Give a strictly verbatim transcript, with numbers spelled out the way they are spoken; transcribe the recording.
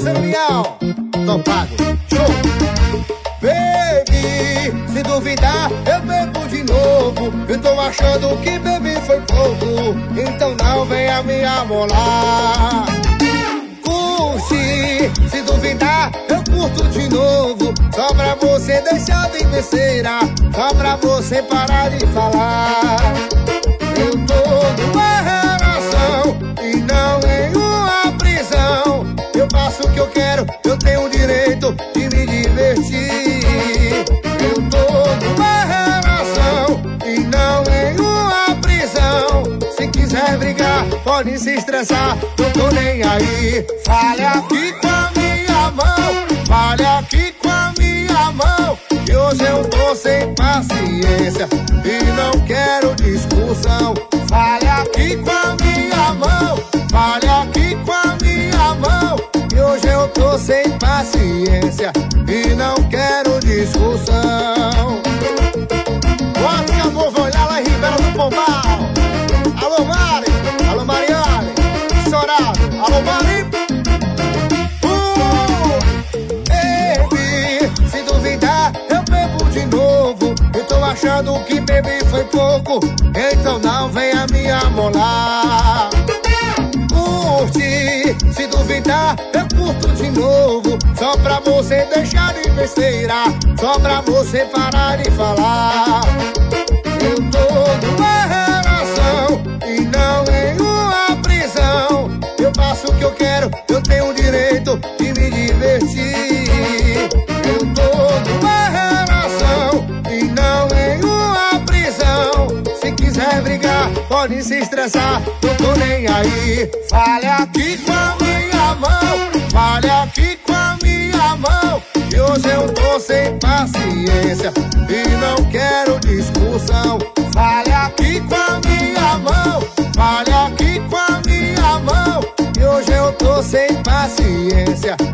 parceiro Leão. Topado, show. Baby, se duvidar, eu bebo de novo. Eu tô achando que bebi foi pouco, então não venha me amolar. Curte, se duvidar, eu curto de novo. Só pra você deixar de besteira, só pra você parar de falar. Eu tô numa relação e não em uma prisão. Eu faço o que eu quero, eu tenho o direito de me divertir. Eu tô numa relação e não em uma prisão. Se quiser brigar, pode se estressar, não tô nem aí. Fale aqui com a minha mão, fale aqui com a minha mão, que hoje eu tô sem paciência e não quero discussão. Fale aqui com a minha mão, fale aqui com a minha mão, que hoje eu tô sem paciência e não quero discussão. Bota que amor, vou olhar lá em Ribeira do Pombal. Alô Mari, alô Mariane, estourado, alô Mari. Uh, baby, se duvidar, eu bebo de novo. Eu tô achando que bebi foi pouco, então não venha me amolar. Curte, se duvidar, eu curto de novo. Só pra você deixar de besteira, só pra você parar de falar. Eu tô numa relação e não em uma prisão. Eu faço o que eu quero, eu tenho o direito de me divertir. Eu tô numa relação e não em uma prisão. Se quiser brigar, pode se estressar, não tô nem aí. Fale aqui com a minha mão, fale aqui com a minha mão, que hoje eu tô sem paciência e não quero discussão. Fale aqui com a minha mão, fale aqui com a minha mão, que hoje eu tô sem paciência